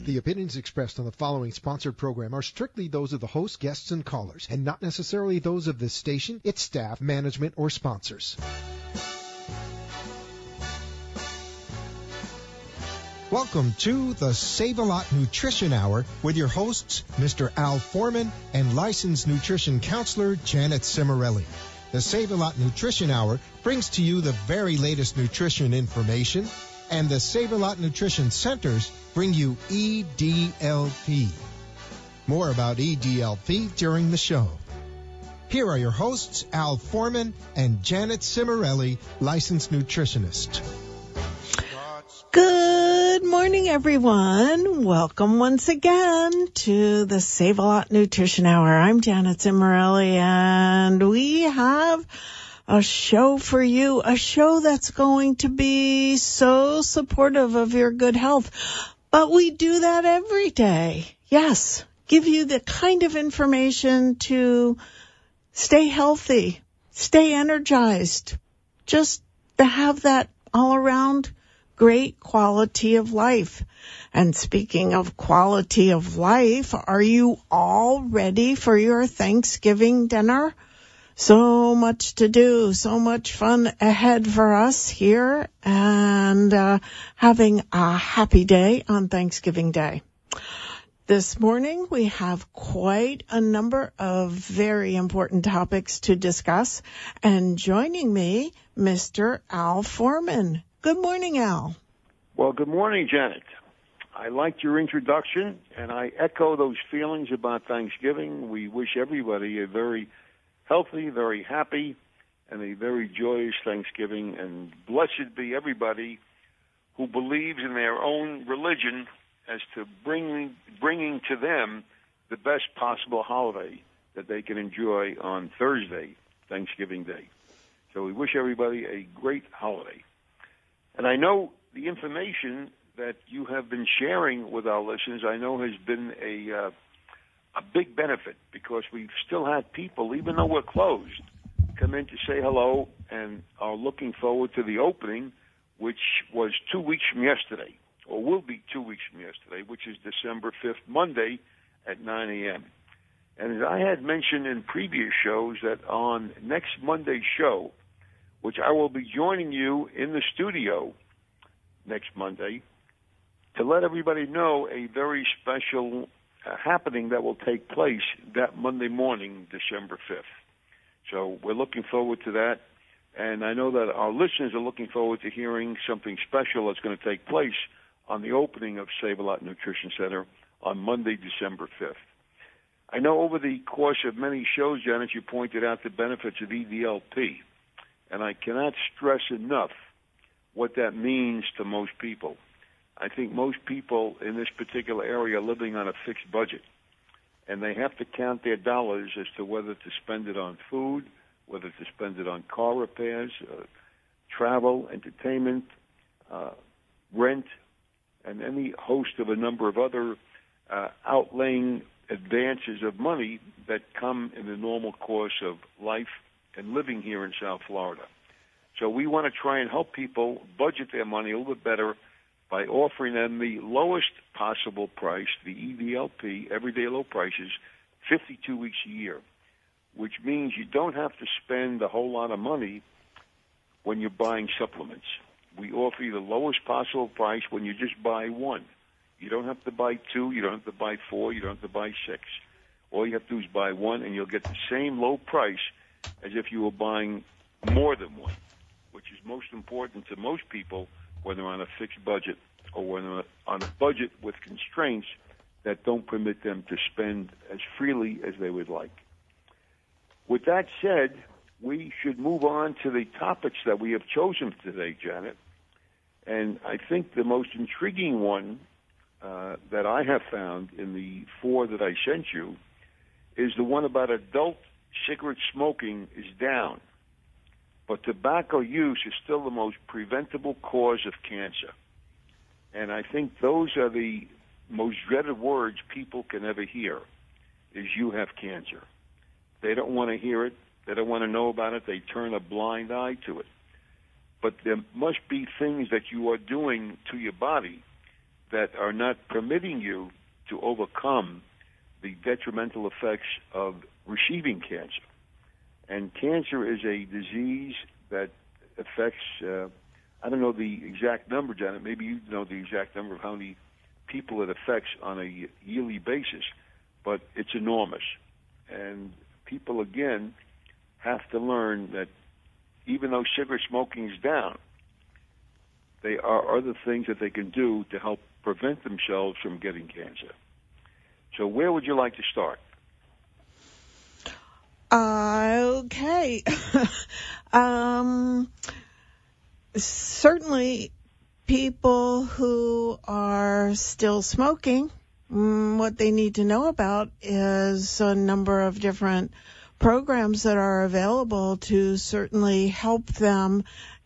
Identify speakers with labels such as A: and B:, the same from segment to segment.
A: The opinions expressed on the following sponsored program are strictly those of the host, guests, and callers, and not necessarily those of this station, its staff, management, or sponsors. Welcome to the Save-A-Lot Nutrition Hour with your hosts, Mr. Al Foreman and licensed nutrition counselor Janet Cimarelli. The Save-A-Lot Nutrition Hour brings to you the very latest nutrition information, and the Save-A-Lot Nutrition Centers bring you EDLP. More about EDLP during the show. Here are your hosts, Al Foreman and Janet Cimarelli, licensed nutritionist.
B: Good morning, everyone. Welcome once again to the Save-A-Lot Nutrition Hour. I'm Janet Cimarelli, and we have a show for you, a show that's going to be so supportive of your good health. But we do that every day. Yes, give you the kind of information to stay healthy, stay energized, just to have that all around great quality of life. And speaking of quality of life, are you all ready for your Thanksgiving dinner? So much to do, so much fun ahead for us here, and having a happy day on Thanksgiving Day. This morning we have quite a number of very important topics to discuss, and joining me, Mr. Al Foreman. Good morning, Al.
C: Well, good morning, Janet. I liked your introduction, and I echo those feelings about Thanksgiving. We wish everybody a very healthy, very happy, and a very joyous Thanksgiving, and blessed be everybody who believes in their own religion as to bringing to them the best possible holiday that they can enjoy on Thursday, Thanksgiving Day. So we wish everybody a great holiday. And I know the information that you have been sharing with our listeners, I know has been a big benefit, because we've still had people, even though we're closed, come in to say hello and are looking forward to the opening, which was 2 weeks from yesterday, or will be 2 weeks from yesterday, which is December 5th, Monday at 9 a.m. And as I had mentioned in previous shows, that on next Monday's show, which I will be joining you in the studio next Monday, to let everybody know a very special happening that will take place that Monday morning, December 5th. So we're looking forward to that, and I know that our listeners are looking forward to hearing something special that's going to take place on the opening of Save-A-Lot Nutrition Center on Monday, December 5th. I know over the course of many shows, Janet, you pointed out the benefits of EDLP, and I cannot stress enough what that means to most people. I think most people in this particular area are living on a fixed budget, and they have to count their dollars as to whether to spend it on food, whether to spend it on car repairs, travel, entertainment, rent, and any host of a number of other outlaying advances of money that come in the normal course of life and living here in South Florida. So we want to try and help people budget their money a little bit better by offering them the lowest possible price, the EDLP, everyday low prices, 52 weeks a year, which means you don't have to spend a whole lot of money when you're buying supplements. We offer you the lowest possible price when you just buy one. You don't have to buy two, you don't have to buy four, you don't have to buy six. All you have to do is buy one, and you'll get the same low price as if you were buying more than one, which is most important to most people when they're on a fixed budget or when they're on a budget with constraints that don't permit them to spend as freely as they would like. With that said, we should move on to the topics that we have chosen today, Janet. And I think the most intriguing one that I have found in the four that I sent you is the one about adult cigarette smoking is down, but tobacco use is still the most preventable cause of cancer. And I think those are the most dreaded words people can ever hear, is you have cancer. They don't want to hear it. They don't want to know about it. They turn a blind eye to it. But there must be things that you are doing to your body that are not permitting you to overcome the detrimental effects of receiving cancer. And cancer is a disease that affects, I don't know the exact number, Janet, maybe you know the exact number of how many people it affects on a yearly basis, but it's enormous. And people, again, have to learn that even though cigarette smoking is down, there are other things that they can do to help prevent themselves from getting cancer. So where would you like to start?
B: Okay. Certainly people who are still smoking, what they need to know about is a number of different programs that are available to certainly help them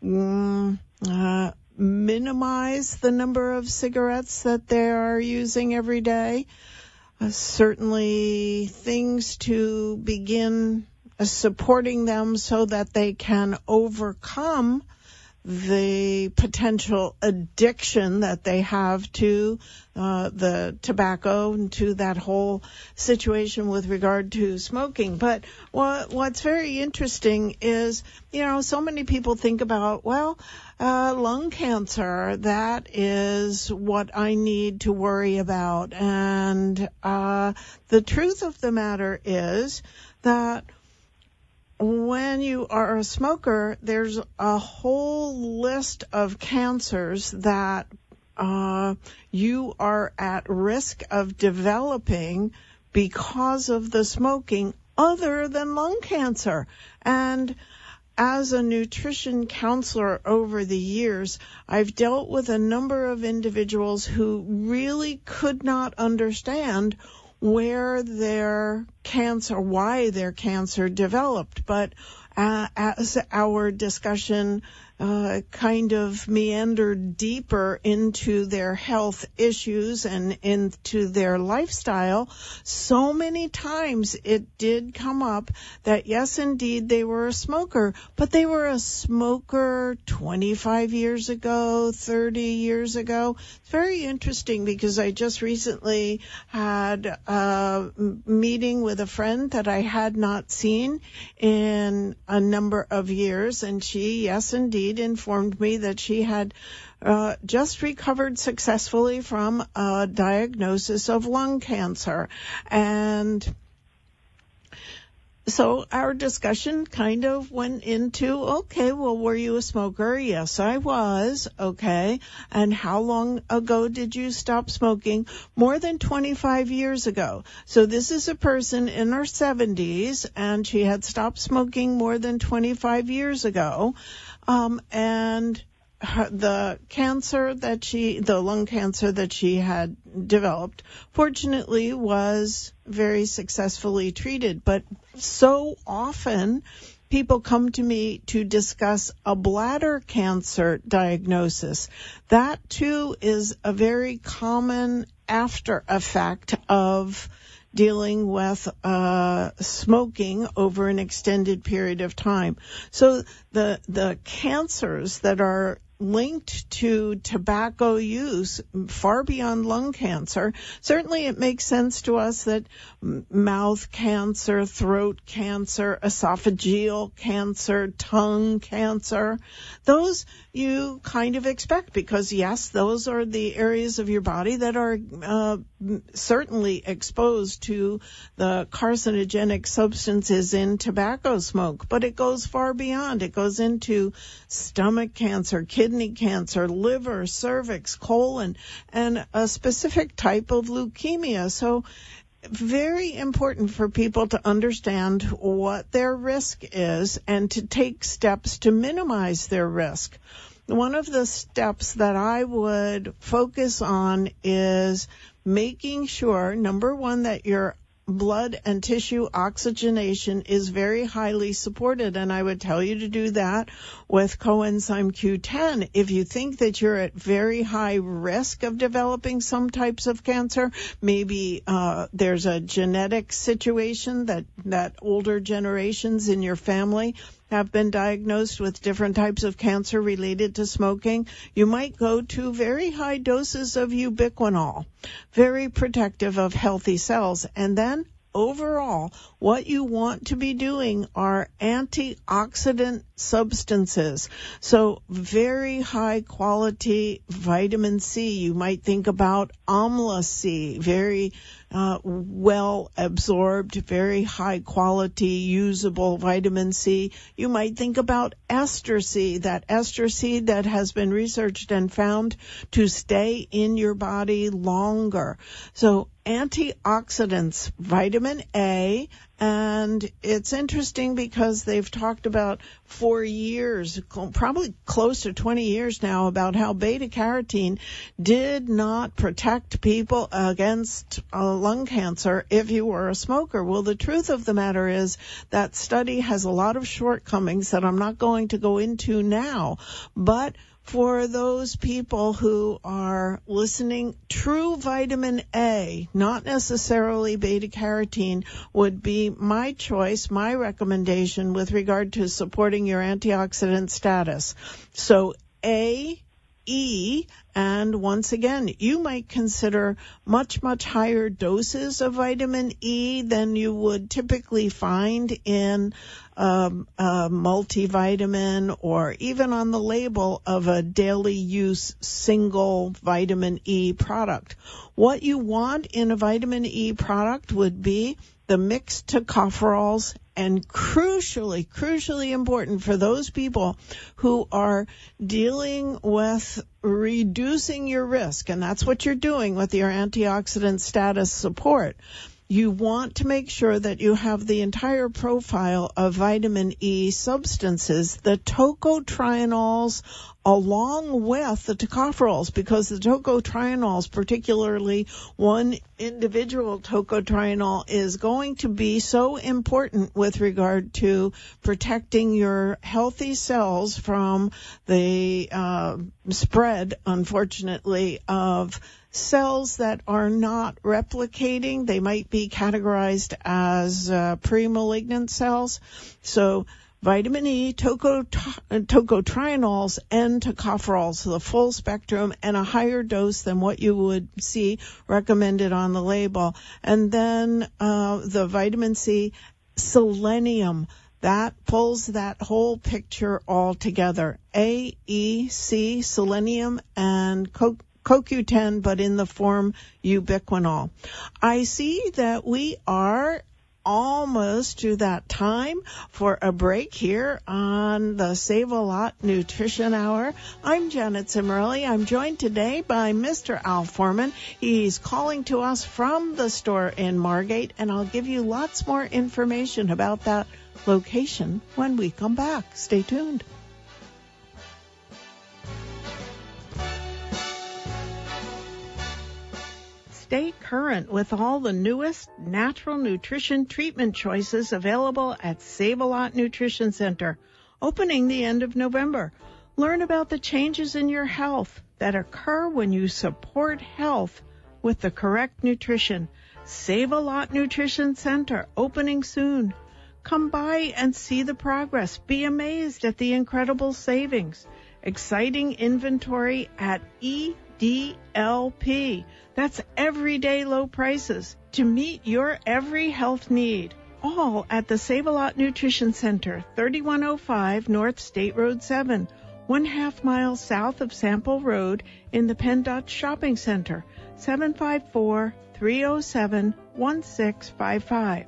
B: minimize the number of cigarettes that they are using every day. Certainly things to begin supporting them so that they can overcome the potential addiction that they have to the tobacco and to that whole situation with regard to smoking. But what's very interesting is, so many people think about, lung cancer, that is what I need to worry about. And the truth of the matter is that when you are a smoker, there's a whole list of cancers that you are at risk of developing because of the smoking, other than lung cancer. And as a nutrition counselor over the years, I've dealt with a number of individuals who really could not understand why their cancer developed. But as our discussion kind of meandered deeper into their health issues and into their lifestyle, so many times it did come up that, yes, indeed, they were a smoker, but they were a smoker 25 years ago, 30 years ago. It's very interesting because I just recently had a meeting with a friend that I had not seen in a number of years, and she, yes, indeed, informed me that she had just recovered successfully from a diagnosis of lung cancer. And so our discussion kind of went into, okay, well, were you a smoker? Yes, I was. Okay. And how long ago did you stop smoking? More than 25 years ago. So this is a person in her 70s, and she had stopped smoking more than 25 years ago. And the lung cancer that she had developed, fortunately, was very successfully treated. But so often people come to me to discuss a bladder cancer diagnosis. That too is a very common after effect of dealing with smoking over an extended period of time. So the cancers that are linked to tobacco use far beyond lung cancer, certainly it makes sense to us that mouth cancer, throat cancer, esophageal cancer, tongue cancer, those you kind of expect because, yes, those are the areas of your body that are certainly exposed to the carcinogenic substances in tobacco smoke. But it goes far beyond. It goes into stomach cancer, kidney cancer, liver, cervix, colon, and a specific type of leukemia. So very important for people to understand what their risk is and to take steps to minimize their risk. One of the steps that I would focus on is making sure, number one, that your blood and tissue oxygenation is very highly supported, and I would tell you to do that with coenzyme Q10. If you think that you're at very high risk of developing some types of cancer, maybe there's a genetic situation that older generations in your family have been diagnosed with different types of cancer related to smoking, you might go to very high doses of ubiquinol, very protective of healthy cells. And then overall, what you want to be doing are antioxidant substances. So very high quality vitamin C. You might think about Amla C, very well absorbed, very high quality usable vitamin C. You might think about ester C, that ester seed that has been researched and found to stay in your body longer. So antioxidants, vitamin A, and it's interesting because they've talked about for years, probably close to 20 years now, about how beta-carotene did not protect people against lung cancer if you were a smoker. Well, the truth of the matter is that study has a lot of shortcomings that I'm not going to go into now, but for those people who are listening, true vitamin A, not necessarily beta-carotene, would be my choice, my recommendation with regard to supporting your antioxidant status. So A, E, and once again, you might consider much, much higher doses of vitamin E than you would typically find in a multivitamin or even on the label of a daily use single vitamin E product. What you want in a vitamin E product would be the mixed tocopherols, and crucially important for those people who are dealing with reducing your risk, and that's what you're doing with your antioxidant status support. You want to make sure that you have the entire profile of vitamin E substances, the tocotrienols, along with the tocopherols, because the tocotrienols, particularly one individual tocotrienol, is going to be so important with regard to protecting your healthy cells from the spread, unfortunately, of cells that are not replicating. They might be categorized as pre-malignant cells. So vitamin E, tocotrienols, and tocopherols, the full spectrum, and a higher dose than what you would see recommended on the label. And then the vitamin C, selenium, that pulls that whole picture all together. A, E, C, selenium, and CoQ10, but in the form ubiquinol. I see that we are almost to that time for a break here on the Save a Lot Nutrition Hour. I'm Janet Cimarelli. I'm joined today by Mr. Al Foreman. He's calling to us from the store in Margate, and I'll give you lots more information about that location when we come back. Stay tuned. Stay current with all the newest natural nutrition treatment choices available at Save-A-Lot Nutrition Center, opening the end of November. Learn about the changes in your health that occur when you support health with the correct nutrition. Save-A-Lot Nutrition Center, opening soon. Come by and see the progress. Be amazed at the incredible savings. Exciting inventory at EDLP. That's everyday low prices to meet your every health need. All at the Save-A-Lot Nutrition Center, 3105 North State Road 7, 1/2 mile south of Sample Road in the PennDOT Shopping Center, 754-307-1655.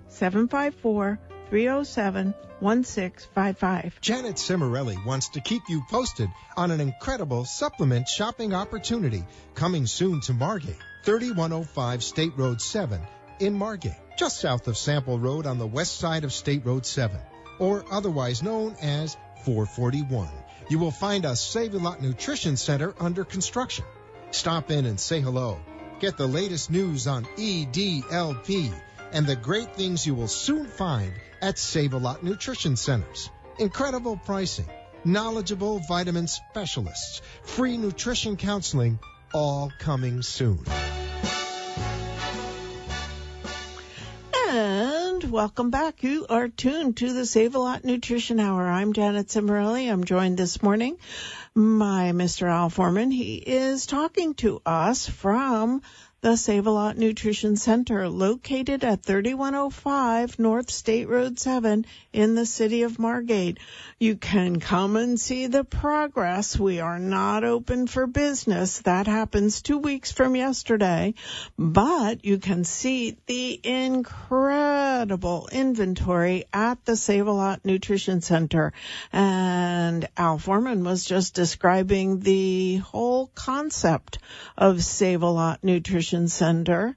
B: 754-307-1655.
A: Janet Cimarelli wants to keep you posted on an incredible supplement shopping opportunity coming soon to Margate, 3105 State Road 7 in Margate, just south of Sample Road on the west side of State Road 7, or otherwise known as 441. You will find a Save-A-Lot Nutrition Center under construction. Stop in and say hello. Get the latest news on EDLP and the great things you will soon find at Save-A-Lot Nutrition Centers. Incredible pricing, knowledgeable vitamin specialists, free nutrition counseling, all coming soon.
B: And welcome back. You are tuned to the Save-A-Lot Nutrition Hour. I'm Janet Cimorelli. I'm joined this morning by Mr. Al Foreman. He is talking to us from the Save-A-Lot Nutrition Center, located at 3105 North State Road 7 in the city of Margate. You can come and see the progress. We are not open for business. That happens 2 weeks from yesterday. But you can see the incredible inventory at the Save-A-Lot Nutrition Center. And Al Foreman was just describing the whole concept of Save-A-Lot Nutrition Center,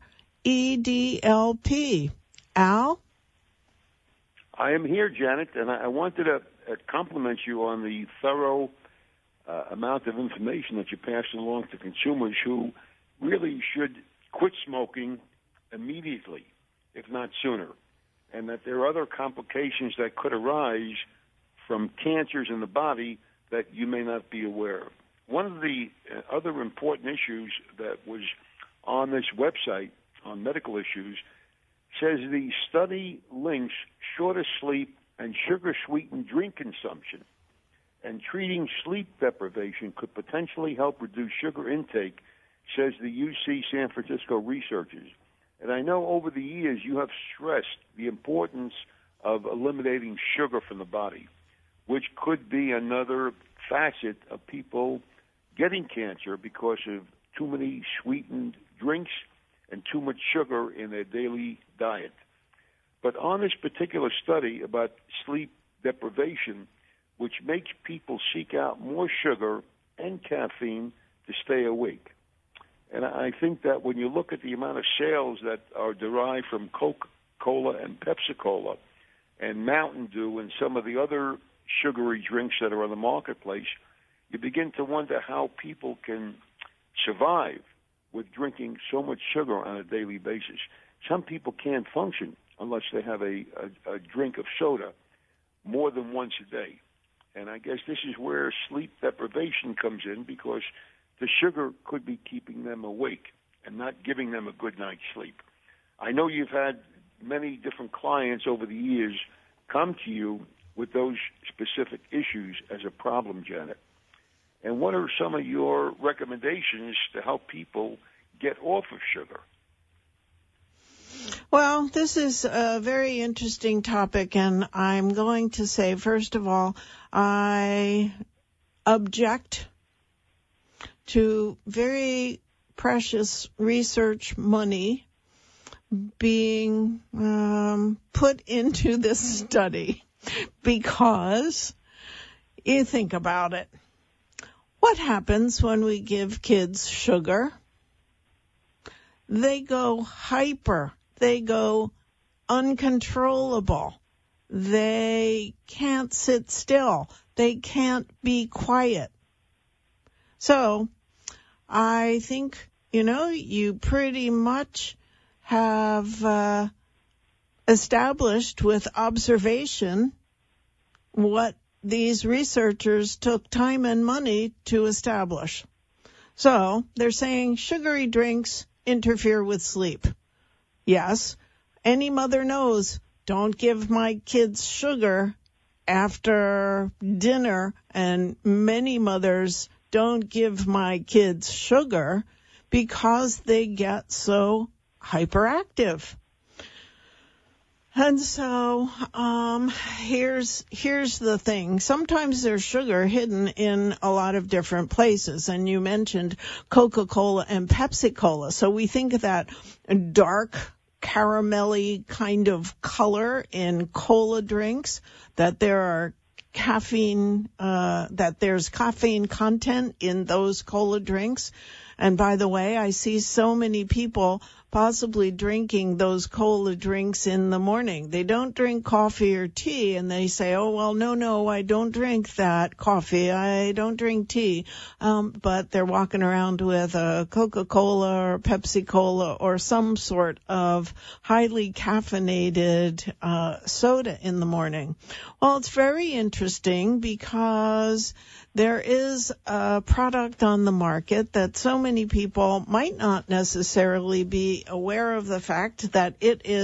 B: EDLP. Al?
C: I am here, Janet, and I wanted to compliment you on the thorough amount of information that you're passing along to consumers who really should quit smoking immediately, if not sooner, and that there are other complications that could arise from cancers in the body that you may not be aware of. One of the other important issues that was on this website on medical issues says the study links shorter sleep and sugar-sweetened drink consumption, and treating sleep deprivation could potentially help reduce sugar intake, says the UC San Francisco researchers. And I know over the years you have stressed the importance of eliminating sugar from the body, which could be another facet of people getting cancer because of too many sweetened drinks and too much sugar in their daily diet. But on this particular study about sleep deprivation, which makes people seek out more sugar and caffeine to stay awake. And I think that when you look at the amount of sales that are derived from Coca-Cola and Pepsi-Cola and Mountain Dew and some of the other sugary drinks that are on the marketplace, you begin to wonder how people can survive with drinking so much sugar on a daily basis. Some people can't function unless they have a drink of soda more than once a day. And I guess this is where sleep deprivation comes in, because the sugar could be keeping them awake and not giving them a good night's sleep. I know you've had many different clients over the years come to you with those specific issues as a problem, Janet. And what are some of your recommendations to help people get off of sugar?
B: Well, this is a very interesting topic, and I'm going to say, first of all, I object to very precious research money being put into this study, because you think about it. What happens when we give kids sugar? They go hyper. They go uncontrollable. They can't sit still. They can't be quiet. So I think, you pretty much have established with observation what these researchers took time and money to establish. So they're saying sugary drinks interfere with sleep. Yes, any mother knows, don't give my kids sugar after dinner, and many mothers don't give my kids sugar because they get so hyperactive. And so here's the thing. Sometimes there's sugar hidden in a lot of different places. And you mentioned Coca-Cola and Pepsi-Cola. So we think of that dark caramelly kind of color in cola drinks, that there are there's caffeine content in those cola drinks. And by the way, I see so many people possibly drinking those cola drinks in the morning. They don't drink coffee or tea, and they say, oh, well, no, I don't drink that coffee. I don't drink tea. But they're walking around with a Coca-Cola or Pepsi-Cola or some sort of highly caffeinated soda in the morning. Well, it's very interesting because there is a product on the market that so many people might not necessarily be aware of the fact that it is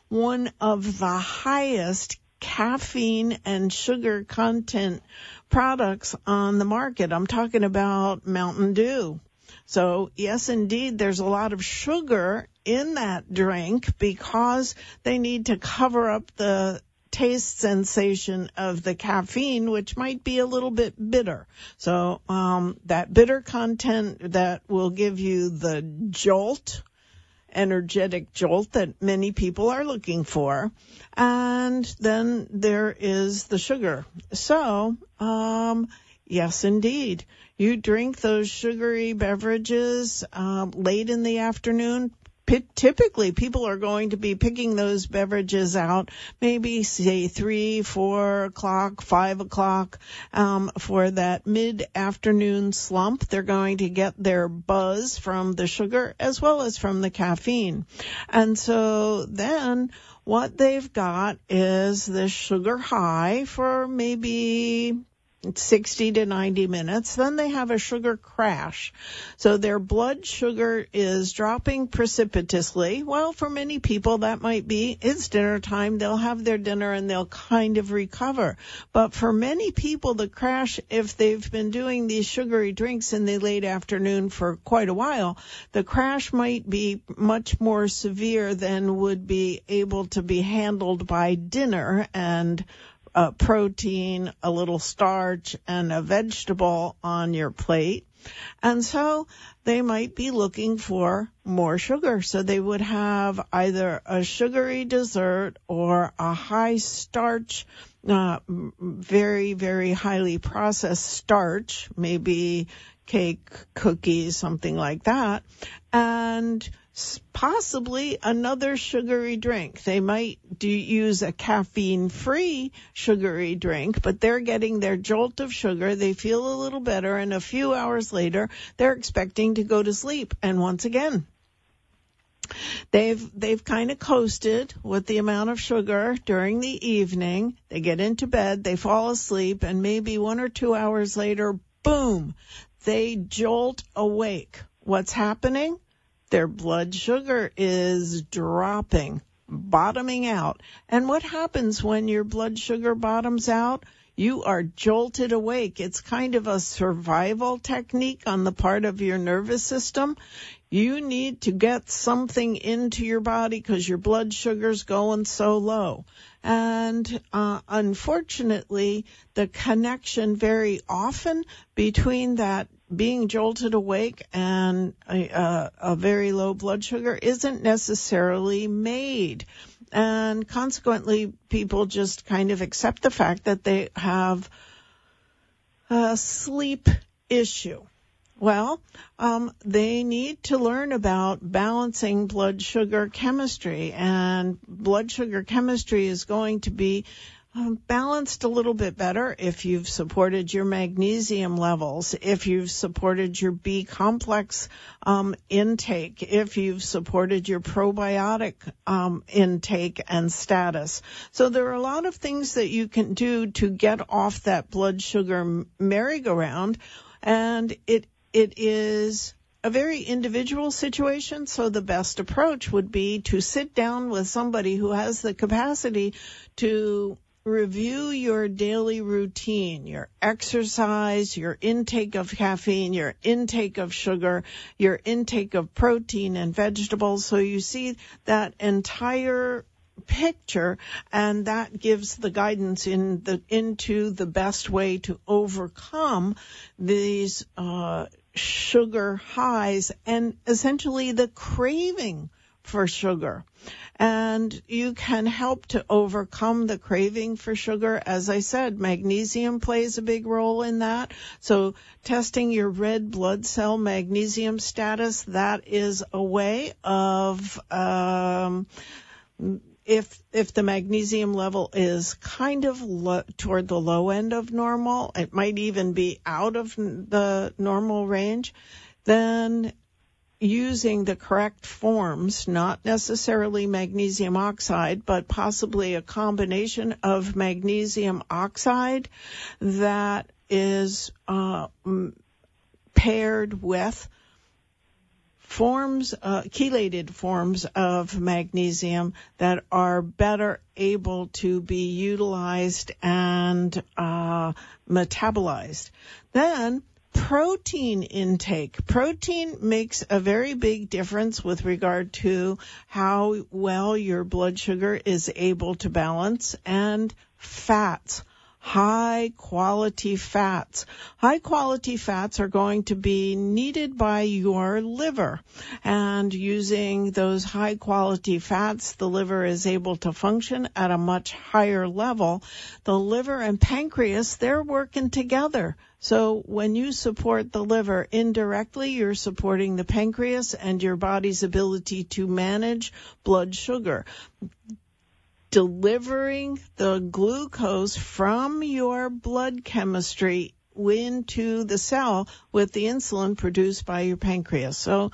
B: one of the highest caffeine and sugar content products on the market. I'm talking about Mountain Dew. So yes, indeed, there's a lot of sugar in that drink because they need to cover up the taste sensation of the caffeine, which might be a little bit bitter. So that bitter content that will give you the jolt, energetic jolt that many people are looking for. And then there is the sugar. So, yes, indeed. You drink those sugary beverages late in the afternoon. Typically, people are going to be picking those beverages out maybe, say, 3, 4 o'clock, 5 o'clock for that mid-afternoon slump. They're going to get their buzz from the sugar as well as from the caffeine. And so then what they've got is this sugar high for maybe 60 to 90 minutes. Then they have a sugar crash. So their blood sugar is dropping precipitously. Well, for many people, that might be it's dinner time. They'll have their dinner and they'll kind of recover. But for many people, the crash, if they've been doing these sugary drinks in the late afternoon for quite a while, the crash might be much more severe than would be able to be handled by dinner and protein, a little starch, and a vegetable on your plate. And so they might be looking for more sugar. So they would have either a sugary dessert or a high starch, very, very highly processed starch, maybe cake, cookies, something like that, and possibly another sugary drink. They might use a caffeine-free sugary drink, but they're getting their jolt of sugar. They feel a little better, and a few hours later, they're expecting to go to sleep. And once again, they've kind of coasted with the amount of sugar during the evening. They get into bed, they fall asleep, and maybe 1 or 2 hours later, boom, they jolt awake. What's happening? Their blood sugar is dropping, bottoming out. And what happens when your blood sugar bottoms out? You are jolted awake. It's kind of a survival technique on the part of your nervous system. You need to get something into your body because your blood sugar's going so low. And unfortunately, the connection very often between that being jolted awake and a very low blood sugar isn't necessarily made. And consequently, people just kind of accept the fact that they have a sleep issue. Well, they need to learn about balancing blood sugar chemistry, and blood sugar chemistry is going to be balanced a little bit better if you've supported your magnesium levels, if you've supported your B complex intake, if you've supported your probiotic intake and status. So there are a lot of things that you can do to get off that blood sugar merry-go-round, and it is a very individual situation, so the best approach would be to sit down with somebody who has the capacity to review your daily routine, your exercise, your intake of caffeine, your intake of sugar, your intake of protein and vegetables, so you see that entire picture, and that gives the guidance into the best way to overcome these sugar highs and essentially the craving for sugar. And you can help to overcome the craving for sugar. As I said, magnesium plays a big role in that. So testing your red blood cell magnesium status, that is a way of if the magnesium level is kind of toward the low end of normal, it might even be out of the normal range, then using the correct forms, not necessarily magnesium oxide, but possibly a combination of magnesium oxide that is paired with chelated forms of magnesium that are better able to be utilized and metabolized. Then protein intake. Protein makes a very big difference with regard to how well your blood sugar is able to balance, and fats. High quality fats. High quality fats are going to be needed by your liver, and using those high quality fats, the liver is able to function at a much higher level. The liver and pancreas, they're working together. So when you support the liver indirectly, you're supporting the pancreas and your body's ability to manage blood sugar. Delivering the glucose from your blood chemistry into the cell with the insulin produced by your pancreas. So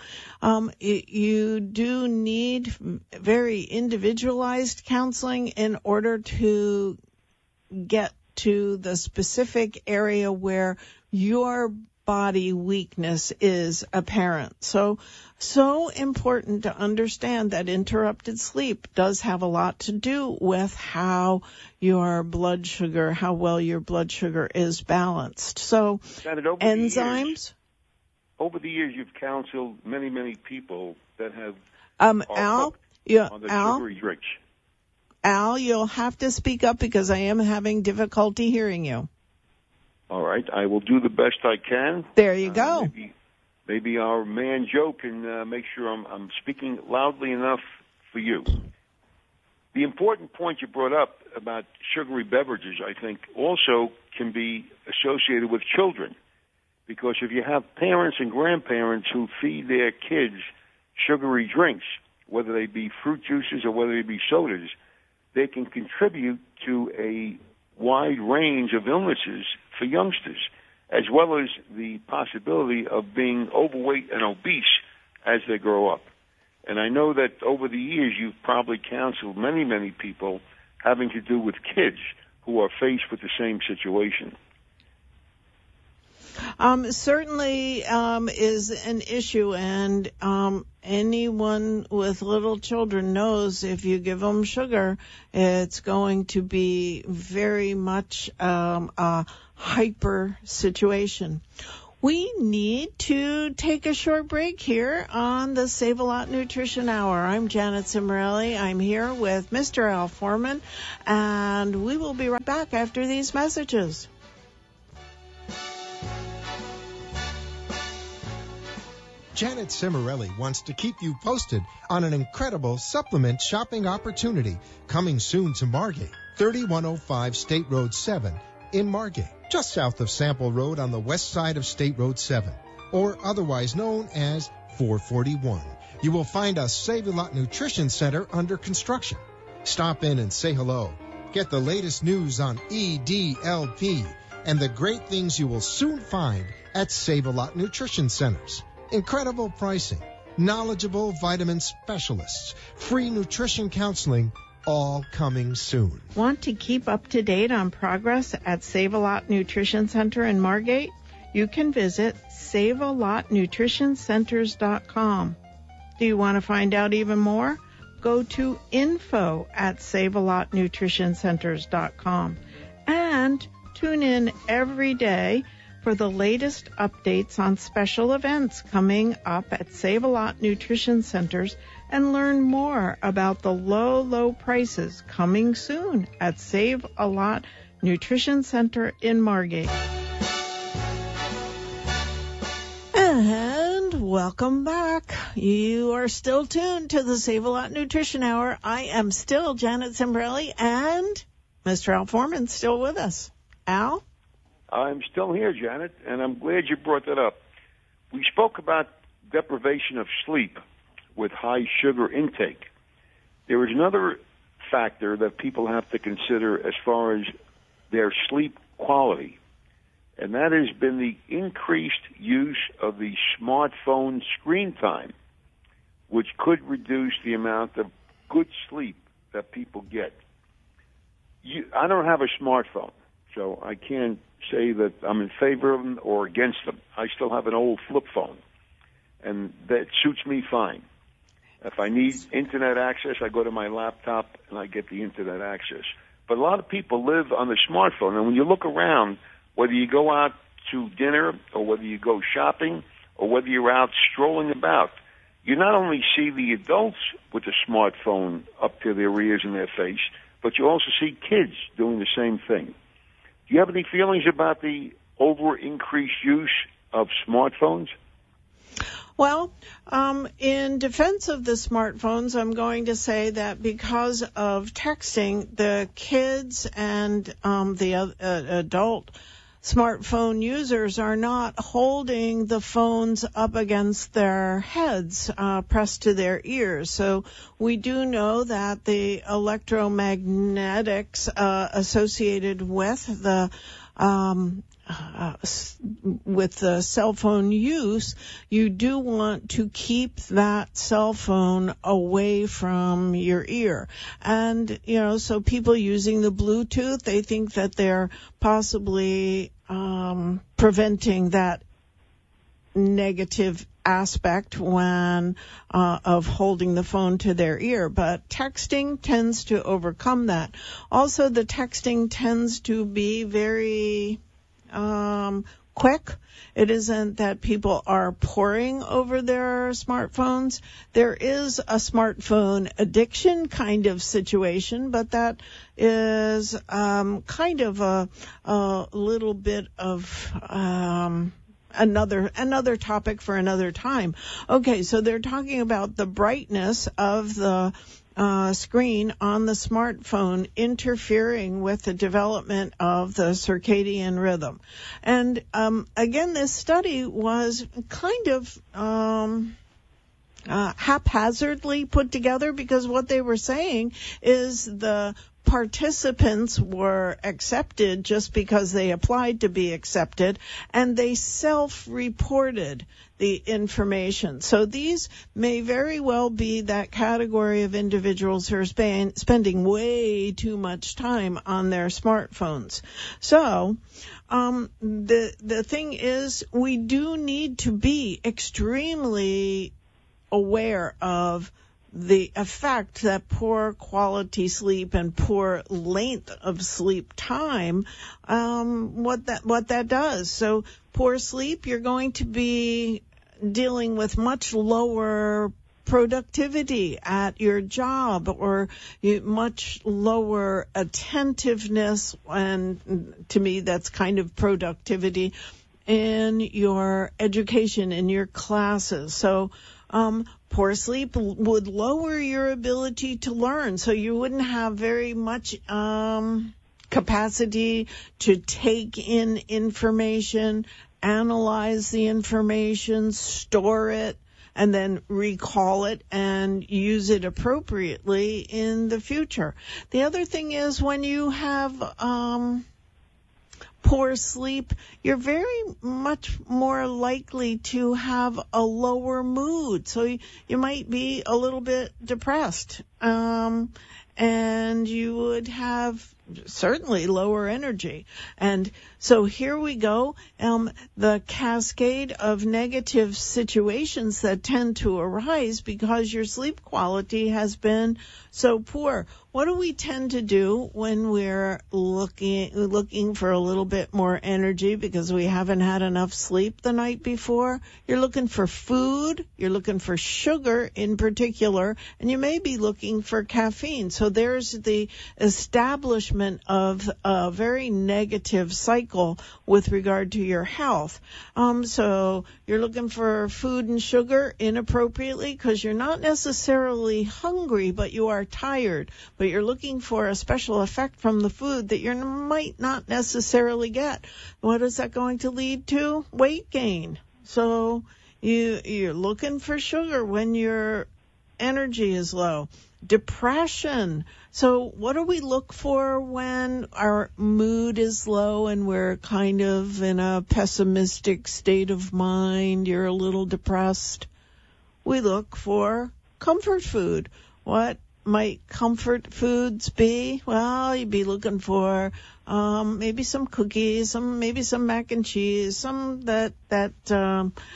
B: you do need very individualized counseling in order to get to the specific area where your body weakness is apparent. So important to understand that interrupted sleep does have a lot to do with how well your blood sugar is balanced. So enzymes.
C: Over the years, you've counseled many people that have
B: Al,
C: on the sugary drinks.
B: Al, you'll have to speak up because I am having difficulty hearing you.
C: All right, I will do the best I can.
B: There you go.
C: Maybe our man Joe can make sure I'm speaking loudly enough for you. The important point you brought up about sugary beverages, I think, also can be associated with children. Because if you have parents and grandparents who feed their kids sugary drinks, whether they be fruit juices or whether they be sodas, they can contribute to a wide range of illnesses for youngsters, as well as the possibility of being overweight and obese as they grow up. And I know that over the years you've probably counseled many people having to do with kids who are faced with the same situation.
B: Certainly is an issue, and anyone with little children knows if you give them sugar, it's going to be very much a hyper situation. We need to take a short break here on the Save-A-Lot Nutrition Hour. I'm Janet Cimorelli. I'm here with Mr. Al Foreman, and we will be right back after these messages.
A: Janet Cimorelli wants to keep you posted on an incredible supplement shopping opportunity coming soon to Margate, 3105 State Road 7 in Margate, just south of Sample Road on the west side of State Road 7, or otherwise known as 441. You will find a Save-A-Lot Nutrition Center under construction. Stop in and say hello. Get the latest news on EDLP and the great things you will soon find at Save-A-Lot Nutrition Centers. Incredible pricing, knowledgeable vitamin specialists, free nutrition counseling, all coming soon.
B: Want to keep up to date on progress at Save-A-Lot Nutrition Center in Margate? You can visit SaveALotNutritionCenters.com. Do you want to find out even more? Go to info@SaveALotNutritionCenters.com and tune in every day for the latest updates on special events coming up at Save-A-Lot Nutrition Centers, and learn more about the low prices coming soon at Save-A-Lot Nutrition Center in Margate. And welcome back. You are still tuned to the Save-A-Lot Nutrition Hour. I am still Janet Cimorelli, and Mr. Al Foreman still with us. Al?
C: I'm still here, Janet, and I'm glad you brought that up. We spoke about deprivation of sleep with high sugar intake. There is another factor that people have to consider as far as their sleep quality, and that has been the increased use of the smartphone screen time, which could reduce the amount of good sleep that people get. I don't have a smartphone, so I can't say that I'm in favor of them or against them. I still have an old flip phone. and that suits me fine. If I need internet access, I go to my laptop and I get the internet access. But a lot of people live on the smartphone, and when you look around, whether you go out to dinner or whether you go shopping or whether you're out strolling about, you not only see the adults with the smartphone up to their ears in their face, but you also see kids doing the same thing. Do you have any feelings about the over-increased use of smartphones?
B: Well, in defense of the smartphones, I'm going to say that because of texting, the kids and the adult smartphone users are not holding the phones up against their heads, pressed to their ears. So we do know that the electromagnetics associated with the cell phone use, you do want to keep that cell phone away from your ear. And, so people using the Bluetooth, they think that they're possibly preventing that negative aspect when of holding the phone to their ear, but texting tends to overcome that. Also, the texting tends to be very quick. It isn't that people are poring over their smartphones. There is a smartphone addiction kind of situation, but that is kind of a little bit of another topic for another time. Okay, so they're talking about the brightness of the screen on the smartphone interfering with the development of the circadian rhythm. And again, this study was kind of haphazardly put together, because what they were saying is the participants were accepted just because they applied to be accepted, and they self-reported the information. So these may very well be that category of individuals who are spending way too much time on their smartphones. So the thing is, we do need to be extremely aware of the effect that poor quality sleep and poor length of sleep time, what that does. So poor sleep, you're going to be dealing with much lower productivity at your job, or much lower attentiveness, and to me that's kind of productivity in your education, in your classes. So poor sleep would lower your ability to learn, so you wouldn't have very much capacity to take in information, analyze the information, store it, and then recall it and use it appropriately in the future. The other thing is, when you have poor sleep, you're very much more likely to have a lower mood. So you might be a little bit depressed, and you would have certainly lower energy. And so here we go, the cascade of negative situations that tend to arise because your sleep quality has been so poor. What do we tend to do when we're looking for a little bit more energy because we haven't had enough sleep the night before? You're looking for food, you're looking for sugar in particular, and you may be looking for caffeine. So there's the establishment of a very negative cycle with regard to your health. So you're looking for food and sugar inappropriately because you're not necessarily hungry, but you are tired. But you're looking for a special effect from the food that you might not necessarily get. What is that going to lead to? Weight gain. So you're looking for sugar when your energy is low. Depression. So what do we look for when our mood is low and we're kind of in a pessimistic state of mind? You're a little depressed. We look for comfort food. What might comfort foods be? Well, you'd be looking for maybe some cookies, maybe some mac and cheese, some that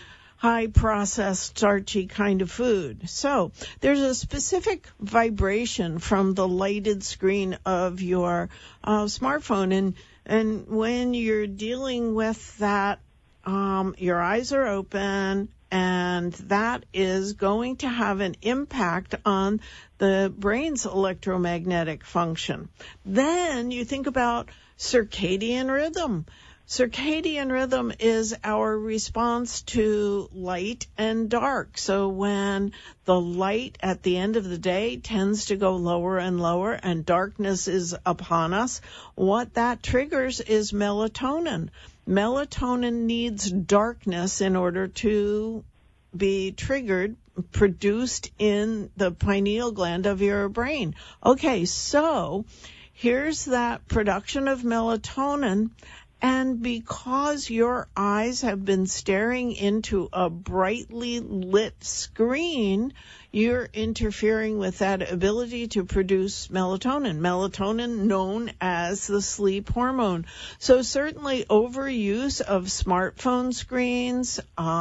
B: high processed, starchy kind of food. So there's a specific vibration from the lighted screen of your smartphone. And when you're dealing with that, your eyes are open, and that is going to have an impact on the brain's electromagnetic function. Then you think about circadian rhythm. Circadian rhythm is our response to light and dark. So when the light at the end of the day tends to go lower and lower and darkness is upon us, what that triggers is melatonin. Melatonin needs darkness in order to be triggered, produced in the pineal gland of your brain. Okay, so here's that production of melatonin. And because your eyes have been staring into a brightly lit screen, you're interfering with that ability to produce melatonin. Melatonin known as the sleep hormone. So certainly overuse of smartphone screens,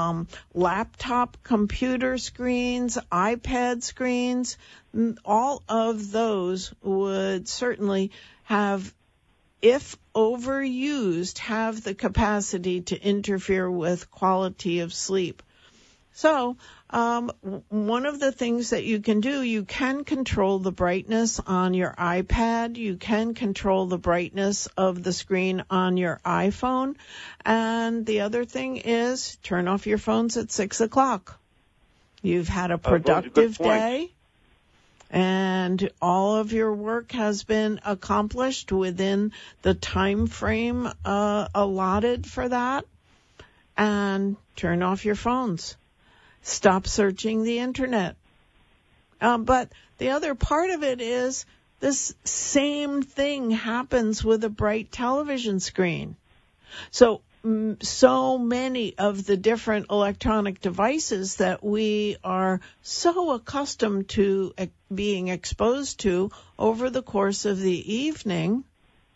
B: laptop computer screens, iPad screens, all of those would certainly have, if overused, have the capacity to interfere with quality of sleep. So, one of the things that you can do, you can control the brightness on your iPad. You can control the brightness of the screen on your iPhone. And the other thing is turn off your phones at 6 o'clock. You've had a productive day. And all of your work has been accomplished within the time frame allotted for that. And turn off your phones. Stop searching the internet. But the other part of it is this same thing happens with a bright television screen. So many of the different electronic devices that we are so accustomed to being exposed to over the course of the evening,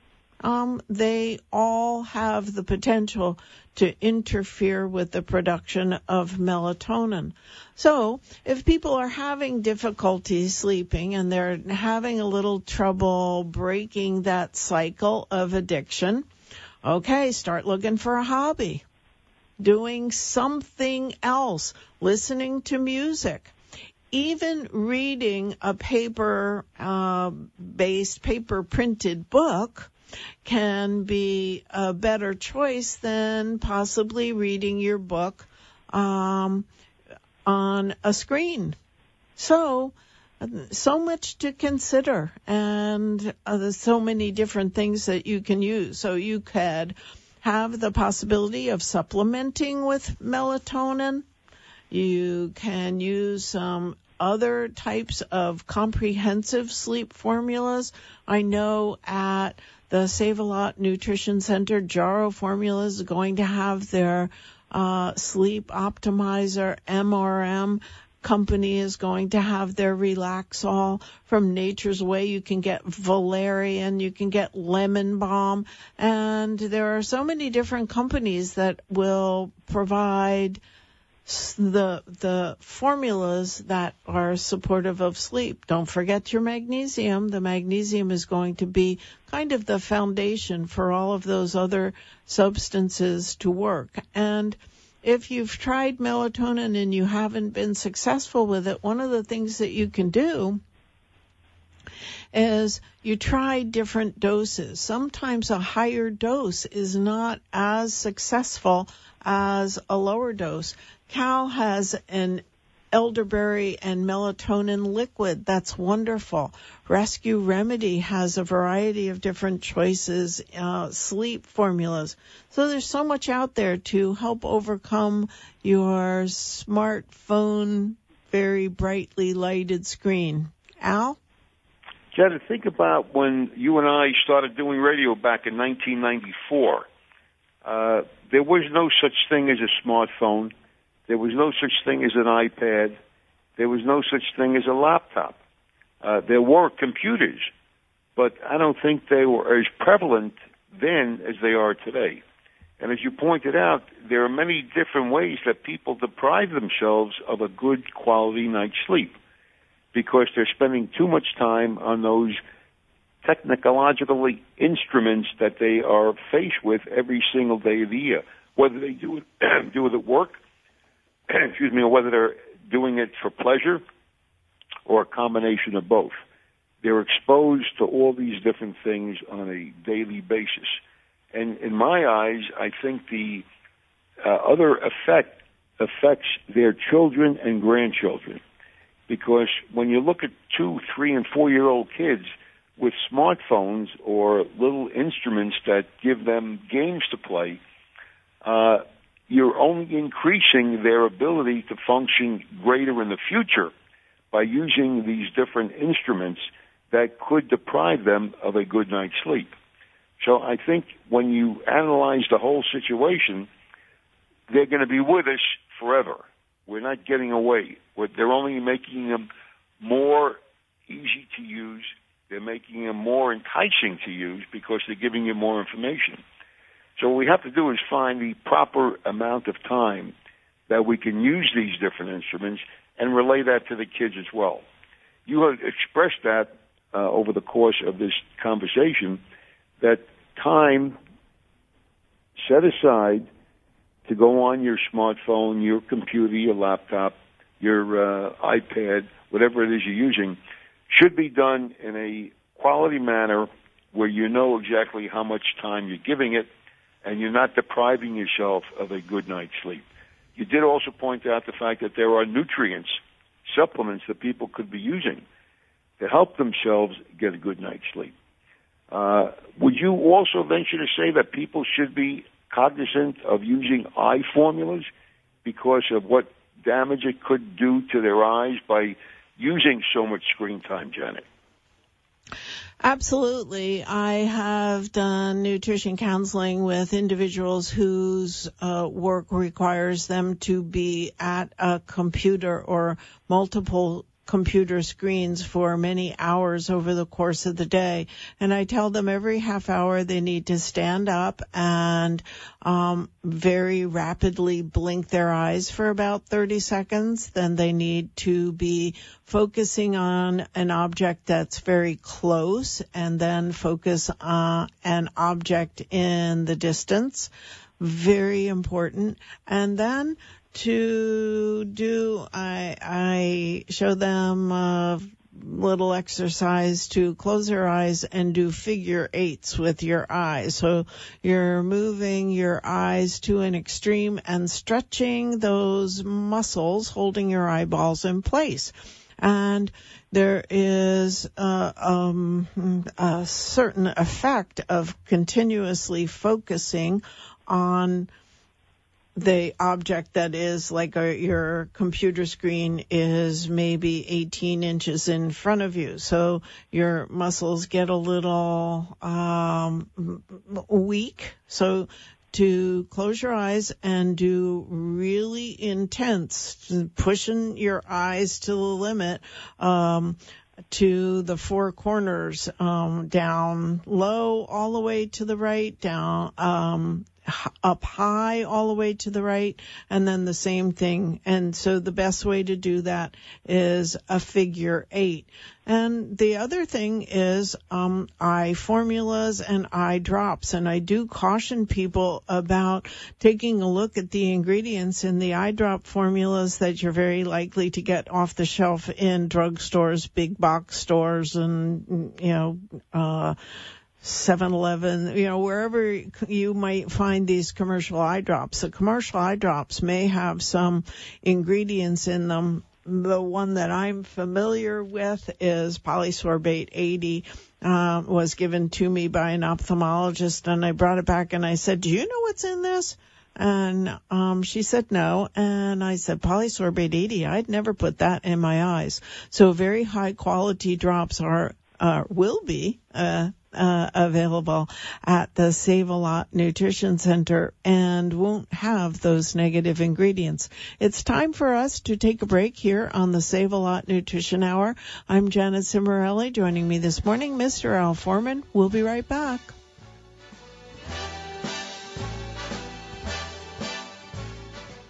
B: they all have the potential to interfere with the production of melatonin. So if people are having difficulty sleeping and they're having a little trouble breaking that cycle of addiction, okay, start looking for a hobby, doing something else, listening to music. Even reading a paper-based, paper-printed book can be a better choice than possibly reading your book on a screen. So much to consider, and there's so many different things that you can use. So you could have the possibility of supplementing with melatonin. You can use some other types of comprehensive sleep formulas. I know at the Save-A-Lot Nutrition Center, Jarrow Formulas is going to have their sleep optimizer. MRM company is going to have their Relaxol. From Nature's Way, you can get valerian, you can get lemon balm, and there are so many different companies that will provide the formulas that are supportive of sleep. Don't forget your magnesium. The magnesium is going to be kind of the foundation for all of those other substances to work. And if you've tried melatonin and you haven't been successful with it, one of the things that you can do is you try different doses. Sometimes a higher dose is not as successful as a lower dose. Cal has an elderberry and melatonin liquid. That's wonderful. Rescue Remedy has a variety of different choices, sleep formulas. So there's so much out there to help overcome your smartphone, very brightly lighted screen. Al?
C: Janet, think about when you and I started doing radio back in 1994. There was no such thing as a smartphone. There was no such thing as an iPad. There was no such thing as a laptop. There were computers, but I don't think they were as prevalent then as they are today. And as you pointed out, there are many different ways that people deprive themselves of a good quality night's sleep because they're spending too much time on those technological instruments that they are faced with every single day of the year, whether they do it at work, or whether they're doing it for pleasure or a combination of both. They're exposed to all these different things on a daily basis. And in my eyes, I think the other effect affects their children and grandchildren. Because when you look at 2-, 3-, and 4-year-old kids with smartphones or little instruments that give them games to play, you're only increasing their ability to function greater in the future by using these different instruments that could deprive them of a good night's sleep. So I think when you analyze the whole situation, they're going to be with us forever. We're not getting away. They're only making them more easy to use. They're making them more enticing to use because they're giving you more information. So what we have to do is find the proper amount of time that we can use these different instruments and relay that to the kids as well. You have expressed that over the course of this conversation, that time set aside to go on your smartphone, your computer, your laptop, your iPad, whatever it is you're using, should be done in a quality manner where you know exactly how much time you're giving it and you're not depriving yourself of a good night's sleep. You did also point out the fact that there are nutrients, supplements that people could be using to help themselves get a good night's sleep. Would you also venture to say that people should be cognizant of using eye formulas because of what damage it could do to their eyes by using so much screen time, Janet?
B: Absolutely. I have done nutrition counseling with individuals whose work requires them to be at a computer or multiple computer screens for many hours over the course of the day. And I tell them every half hour they need to stand up and very rapidly blink their eyes for about 30 seconds. Then they need to be focusing on an object that's very close and then focus on an object in the distance. Very important. And then I show them a little exercise to close their eyes and do figure eights with your eyes. So you're moving your eyes to an extreme and stretching those muscles, holding your eyeballs in place. And there is a certain effect of continuously focusing on the object that is like your computer screen is maybe 18 inches in front of you. So your muscles get a little weak. So to close your eyes and do really intense, pushing your eyes to the limit, to the four corners, down low all the way to the right, down up high all the way to the right, and then the same thing. And so the best way to do that is a figure eight. And the other thing is eye formulas and eye drops. And I do caution people about taking a look at the ingredients in the eye drop formulas that you're very likely to get off the shelf in drugstores, big box stores, and 7-Eleven, wherever you might find these commercial eye drops. The commercial eye drops may have some ingredients in them. The one that I'm familiar with is polysorbate 80, was given to me by an ophthalmologist, and I brought it back and I said, "Do you know what's in this?" And she said no, and I said, polysorbate 80, I'd never put that in my eyes. So very high quality drops will be available at the Save-A-Lot Nutrition Center and won't have those negative ingredients. It's time for us to take a break here on the Save-A-Lot Nutrition Hour. I'm Janet Cimarelli. Joining me this morning, Mr. Al Foreman. We'll be right back.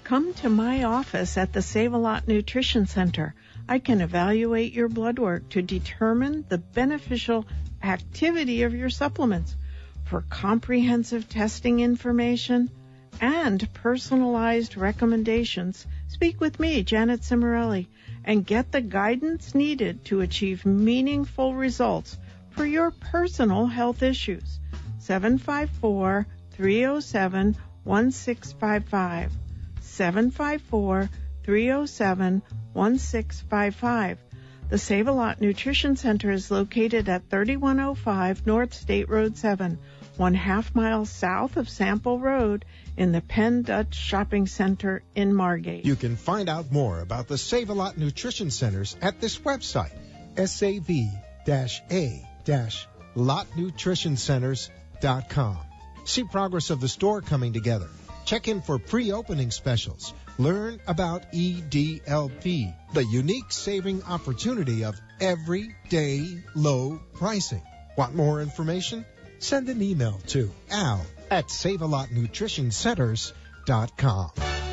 B: Come to my office at the Save-A-Lot Nutrition Center. I can evaluate your blood work to determine the beneficial activity of your supplements. For comprehensive testing information and personalized recommendations, speak with me, Janet Cimarelli, and get the guidance needed to achieve meaningful results for your personal health issues. 754-307-1655. 754-307-1655. The Save-A-Lot Nutrition Center is located at 3105 North State Road 7, 1/2 mile south of Sample Road in the Penn Dutch Shopping Center in Margate.
A: You can find out more about the Save-A-Lot Nutrition Centers at this website, sav-a-lotnutritioncenters.com. See progress of the store coming together. Check in for pre-opening specials. Learn about EDLP, the unique saving opportunity of everyday low pricing. Want more information? Send an email to al@savealotnutritioncenters.com.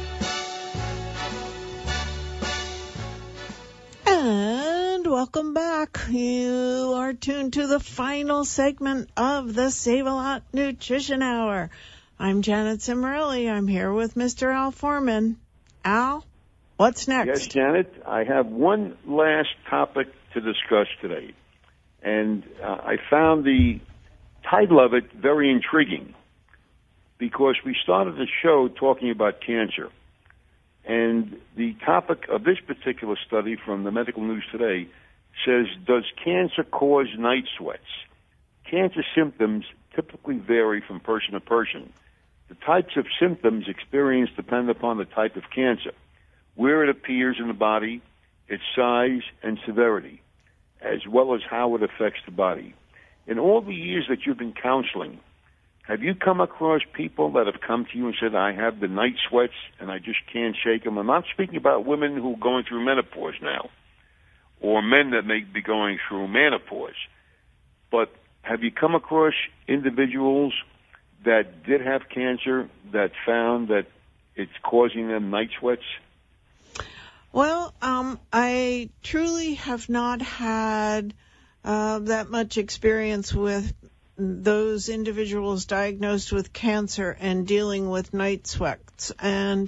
B: And welcome back. You are tuned to the final segment of the Save-A-Lot Nutrition Hour. I'm Janet Cimarelli. I'm here with Mr. Al Foreman. Al, what's next?
C: Yes, Janet, I have one last topic to discuss today. And I found the title of it very intriguing because we started the show talking about cancer. And the topic of this particular study from the Medical News Today says, does cancer cause night sweats? Cancer symptoms typically vary from person to person. The types of symptoms experienced depend upon the type of cancer, where it appears in the body, its size and severity, as well as how it affects the body. In all the years that you've been counseling, have you come across people that have come to you and said, I have the night sweats and I just can't shake them? I'm not speaking about women who are going through menopause now or men that may be going through menopause. But have you come across individuals that did have cancer that found that it's causing them night sweats?
B: Well, I truly have not had that much experience with those individuals diagnosed with cancer and dealing with night sweats. And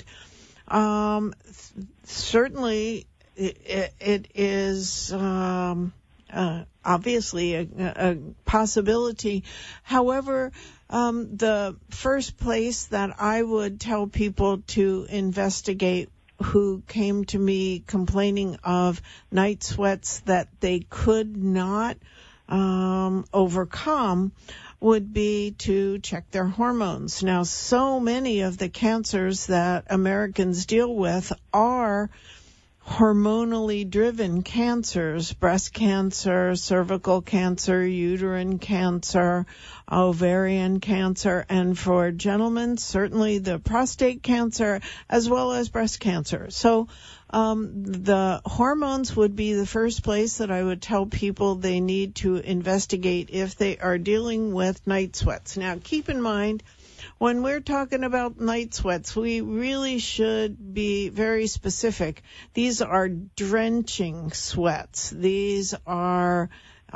B: certainly it is obviously a possibility. However, the first place that I would tell people to investigate who came to me complaining of night sweats that they could not overcome would be to check their hormones. Now, so many of the cancers that Americans deal with are hormonally driven cancers: breast cancer, cervical cancer, uterine cancer, ovarian cancer, and for gentlemen, certainly the prostate cancer as well as breast cancer. So the hormones would be the first place that I would tell people they need to investigate if they are dealing with night sweats. Now, keep in mind, when we're talking about night sweats, we really should be very specific. These are drenching sweats. These are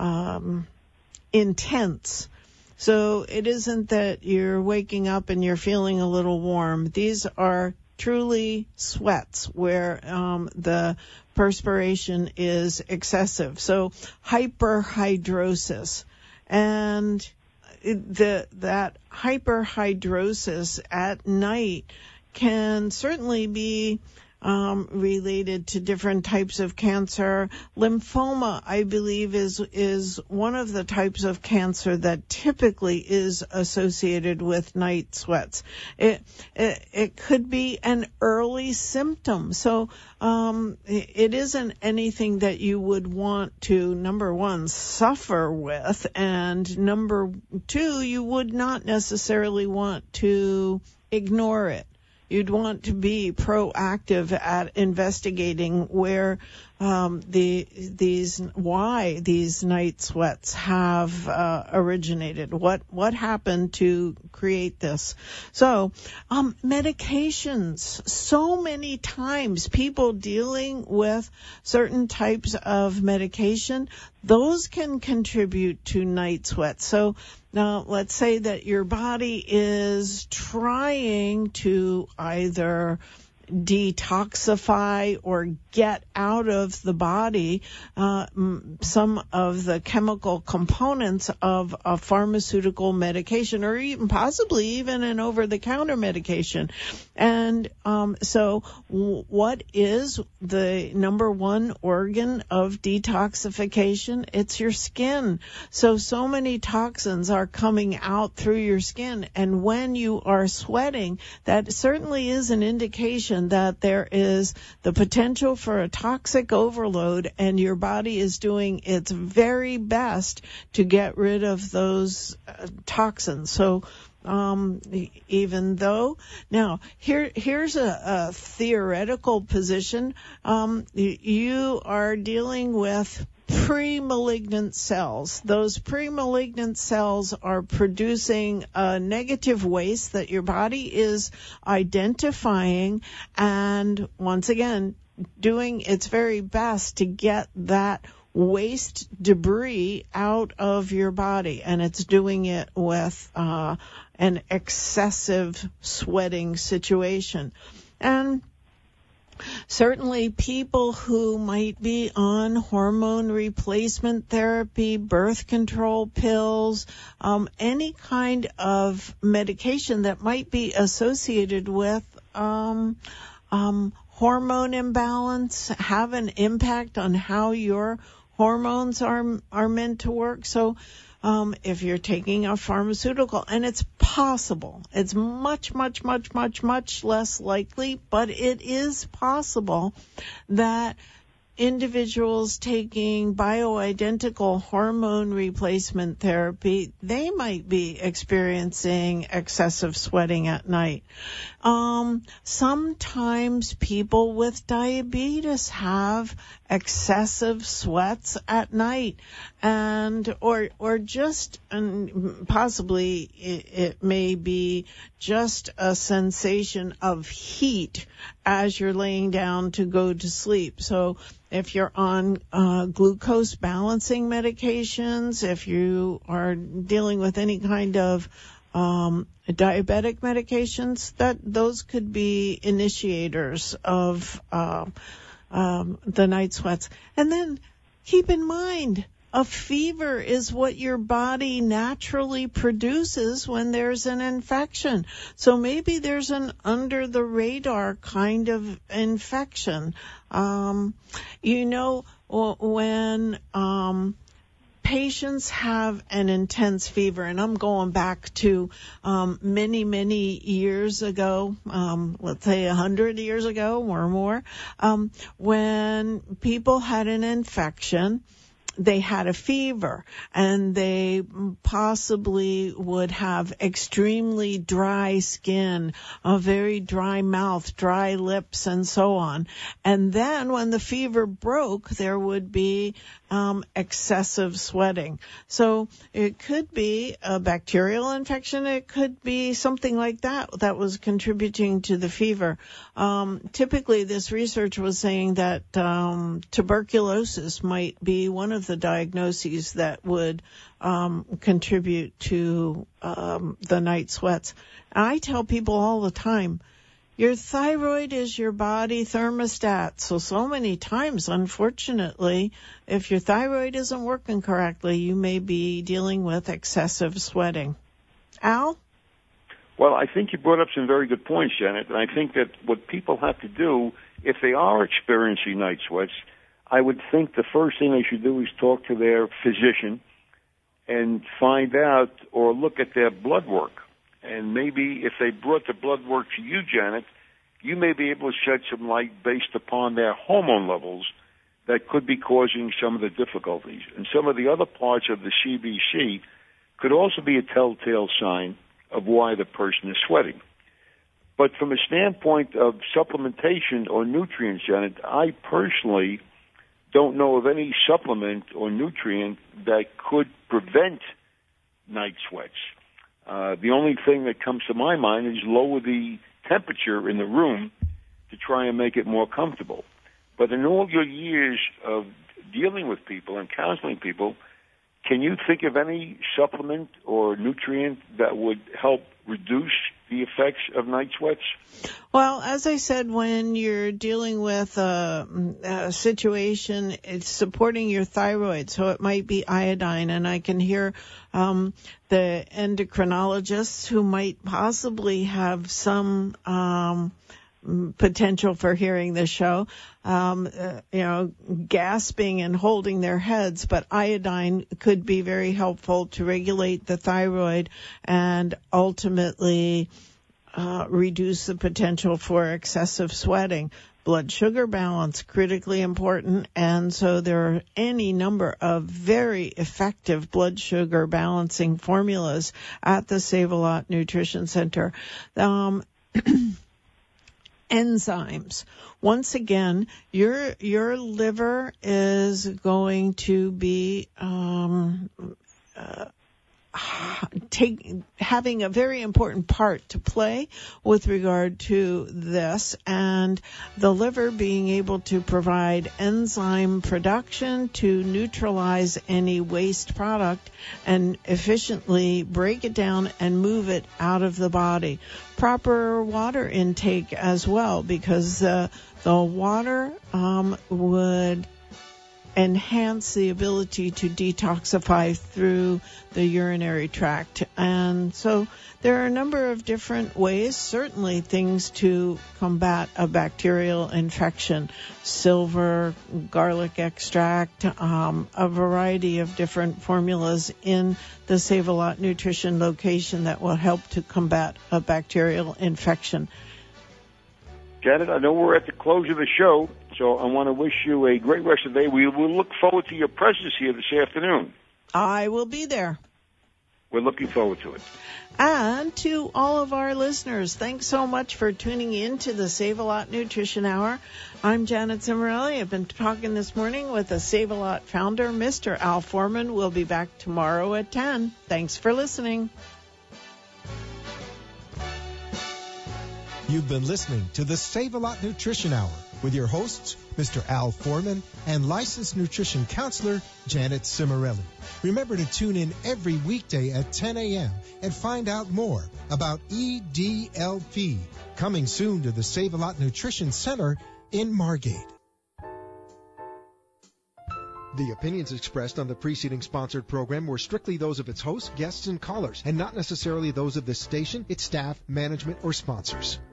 B: intense. So it isn't that you're waking up and you're feeling a little warm. These are truly sweats where the perspiration is excessive. So hyperhidrosis. And that hyperhidrosis at night can certainly be related to different types of cancer. Lymphoma, I believe, is one of the types of cancer that typically is associated with night sweats. It could be an early symptom. So it isn't anything that you would want to, number one, suffer with, and number two, you would not necessarily want to ignore it. You'd want to be proactive at investigating where why these night sweats have originated. What happened to create this? So, medications. So many times people dealing with certain types of medication, those can contribute to night sweats. So now let's say that your body is trying to either detoxify or get out of the body some of the chemical components of a pharmaceutical medication, or even possibly even an over-the-counter medication. And so what is the number one organ of detoxification? It's your skin. So many toxins are coming out through your skin, and when you are sweating, that certainly is an indication that there is the potential for a toxic overload, and your body is doing its very best to get rid of those toxins. So even though now here's a theoretical position, you are dealing with pre-malignant cells. Those pre-malignant cells are producing a negative waste that your body is identifying, and once again doing its very best to get that waste debris out of your body, and it's doing it with an excessive sweating situation. And certainly people who might be on hormone replacement therapy, birth control pills, any kind of medication that might be associated with hormone imbalance have an impact on how your hormones are meant to work. So if you're taking a pharmaceutical, and it's possible, it's much less likely, but it is possible that individuals taking bioidentical hormone replacement therapy, they might be experiencing excessive sweating at night. Sometimes people with diabetes have excessive sweats at night, and or just, and possibly it may be just a sensation of heat as you're laying down to go to sleep. So if you're on glucose balancing medications, if you are dealing with any kind of diabetic medications, those could be initiators of the night sweats. And then keep in mind, a fever is what your body naturally produces when there's an infection. So maybe there's an under the radar kind of infection. When patients have an intense fever, and I'm going back to many years ago, let's say 100 years ago or more, when people had an infection, they had a fever, and they possibly would have extremely dry skin, a very dry mouth, dry lips, and so on. And then when the fever broke, there would be excessive sweating. So it could be a bacterial infection. It could be something like that was contributing to the fever. Typically, this research was saying that tuberculosis might be one of the diagnoses that would contribute to the night sweats. I tell people all the time, your thyroid is your body thermostat. So many times, unfortunately, if your thyroid isn't working correctly, you may be dealing with excessive sweating. Al?
C: Well, I think you brought up some very good points, Janet, and I think that what people have to do, if they are experiencing night sweats, I would think the first thing they should do is talk to their physician and find out or look at their blood work. And maybe if they brought the blood work to you, Janet, you may be able to shed some light based upon their hormone levels that could be causing some of the difficulties. And some of the other parts of the CBC could also be a telltale sign of why the person is sweating. But from a standpoint of supplementation or nutrients, Janet, I personally don't know of any supplement or nutrient that could prevent night sweats. The only thing that comes to my mind is lower the temperature in the room to try and make it more comfortable. But in all your years of dealing with people and counseling people, can you think of any supplement or nutrient that would help reduce the effects of night sweats?
B: Well, as I said, when you're dealing with a situation, it's supporting your thyroid, so it might be iodine. And I can hear the endocrinologists who might possibly have some potential for hearing this show, gasping and holding their heads, but iodine could be very helpful to regulate the thyroid and ultimately reduce the potential for excessive sweating. Blood sugar balance, critically important, and so there are any number of very effective blood sugar balancing formulas at the Save-A-Lot Nutrition Center. Enzymes. Once again, your liver is going to be having a very important part to play with regard to this, and the liver being able to provide enzyme production to neutralize any waste product and efficiently break it down and move it out of the body. Proper water intake as well, because the water would enhance the ability to detoxify through the urinary tract. And so there are a number of different ways, certainly things to combat a bacterial infection. Silver, garlic extract, a variety of different formulas in the Save-A-Lot Nutrition location that will help to combat a bacterial infection.
C: Janet, I know we're at the close of the show, so I want to wish you a great rest of the day. We will look forward to your presence here this afternoon.
B: I will be there.
C: We're looking forward to it.
B: And to all of our listeners, thanks so much for tuning in to the Save-A-Lot Nutrition Hour. I'm Janet Cimorelli. I've been talking this morning with the Save-A-Lot founder, Mr. Al Foreman. We'll be back tomorrow at 10. Thanks for listening.
A: You've been listening to the Save-A-Lot Nutrition Hour with your hosts, Mr. Al Foreman and licensed nutrition counselor, Janet Cimorelli. Remember to tune in every weekday at 10 a.m. and find out more about EDLP, coming soon to the Save-A-Lot Nutrition Center in Margate. The opinions expressed on the preceding sponsored program were strictly those of its hosts, guests, and callers, and not necessarily those of this station, its staff, management, or sponsors.